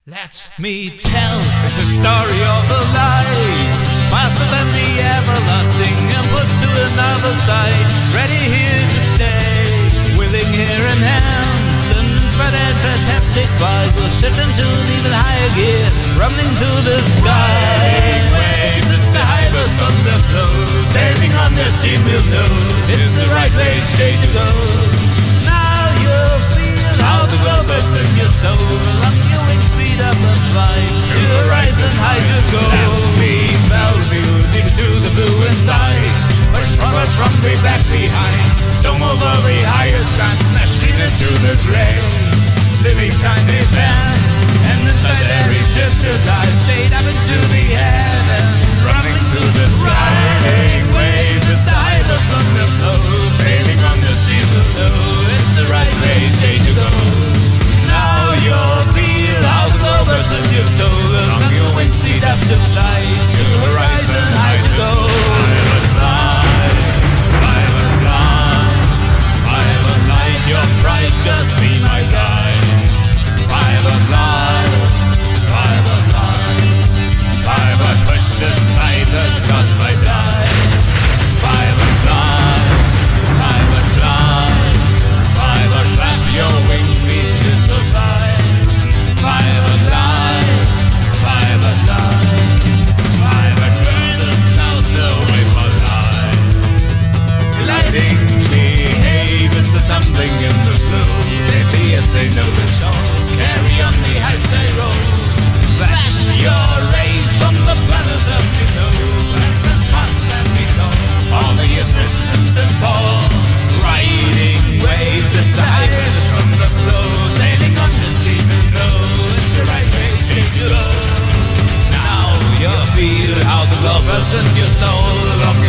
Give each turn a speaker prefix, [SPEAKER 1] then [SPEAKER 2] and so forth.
[SPEAKER 1] Let me tell it's a story of a life, faster than the everlasting, and puts to another side. Ready here to stay, willing here and hands, and spreading fantastic vibes. We'll shift into an even higher gear, rumbling through the sky. Waves, it's the highest on the flow, sailing on the steam wheel nose. It's the right way, straight to go. Now you'll feel how the glow bursts in your soul. Along your wings, speed up and fly to the horizon, high to go. Bellevue, deep to the blue inside. Push forward from way back behind. Storm over the highest ground, smash deep into the grave. Living time event, and inside every ship to dive. Shade up into the heavens, running through the sky. Waves, it's the highest on the flow, sailing on the sea below. It's the right way, straight to go. Now you'll feel how the glow bursts in your soul. Along your wings, speed up to fly to the horizon, high to go. Your pride, just be my guide. Five alive, push aside the gods by die. Five clap your wings, feet to survive. Five alive, burn the snow till we will die. Gliding behave, it's the tumbling in the blue. Safety as they know the show. Carry on the high sky road. Flash your rays from the planet of below. Transcend past and below. All the years resist and fall. Riding waves, it's the highest from the flow. Sailing on the sea below. It's the right way, straight to go. Now you feel how the glow bursts in your soul.